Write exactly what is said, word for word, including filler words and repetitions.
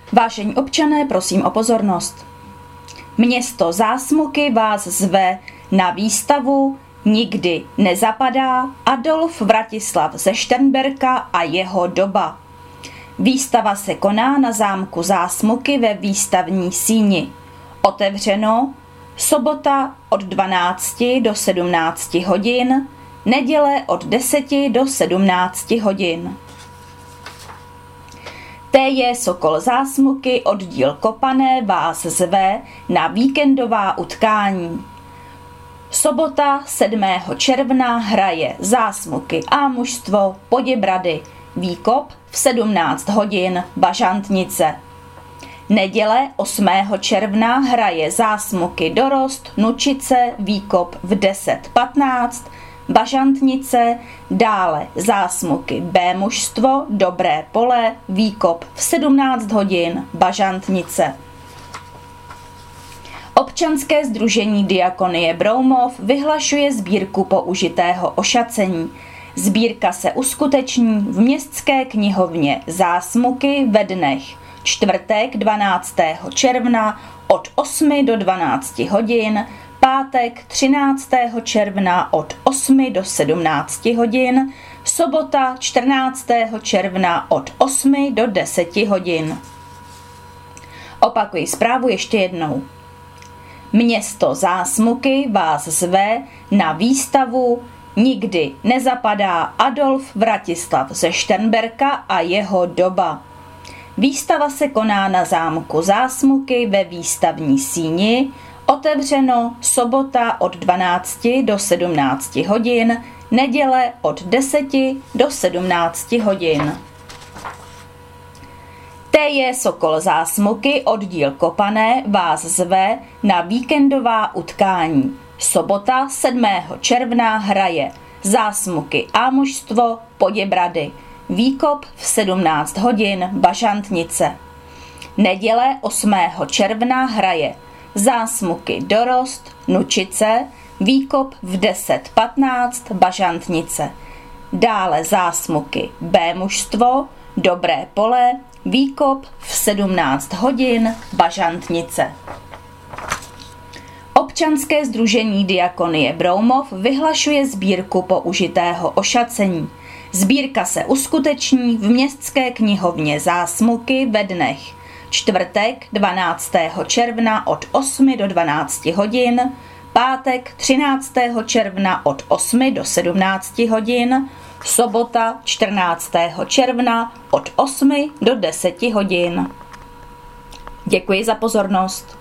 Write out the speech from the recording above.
Vážení občané, prosím o pozornost. Město Zásmuky vás zve na výstavu Nikdy nezapadá Adolf Vratislav ze Šternberka a jeho doba. Výstava se koná na zámku Zásmuky ve výstavní síni. Otevřeno sobota od dvanácti do sedmnácti hodin, neděle od deseti do sedmnácti hodin. T J Sokol Zásmuky, oddíl Kopané, vás zve na víkendová utkání. Sobota sedmého června hraje Zásmuky A mužstvo Poděbrady, výkop v sedmnáct hodin Bažantnice. Neděle osmého června hraje Zásmuky Dorost Nučice, výkop v deset patnáct Bažantnice, dále Zásmuky B mužstvo Dobré Pole, výkop v sedmnáct hodin Bažantnice. Občanské sdružení Diakonie Broumov vyhlašuje sbírku použitého ošacení. Sbírka se uskuteční v Městské knihovně Zásmuky ve dnech čtvrtek dvanáctého června od osmi do dvanácti hodin, pátek třináctého června od osmi do sedmnácti hodin, sobota čtrnáctého června od osmi do deseti hodin. Opakuji zprávu ještě jednou. Město Zásmuky vás zve na výstavu Nikdy nezapadá Adolf Vratislav ze Šternberka a jeho doba. Výstava se koná na zámku Zásmuky ve výstavní síni, otevřeno sobota od dvanácti do sedmnácti hodin, neděle od deseti do sedmnácti hodin. T J Sokol Zásmuky, oddíl Kopané, vás zve na víkendová utkání. Sobota sedmého června hraje Zásmuky A mužstvo Poděbrady, výkop v sedmnáct hodin Bažantnice. Neděle osmého června hraje Zásmuky Dorost Nučice, výkop v deset patnáct Bažantnice. Dále Zásmuky B mužstvo Dobré Pole, výkop v sedmnáct hodin Bažantnice. Občanské sdružení Diakonie Broumov vyhlašuje sbírku použitého ošacení. Sbírka se uskuteční v Městské knihovně Zásmuky ve dnech čtvrtek dvanáctého června od osmi do dvanácti hodin, pátek třináctého června od osmi do sedmnácti hodin, sobota čtrnáctého června od osmi do deseti hodin. Děkuji za pozornost.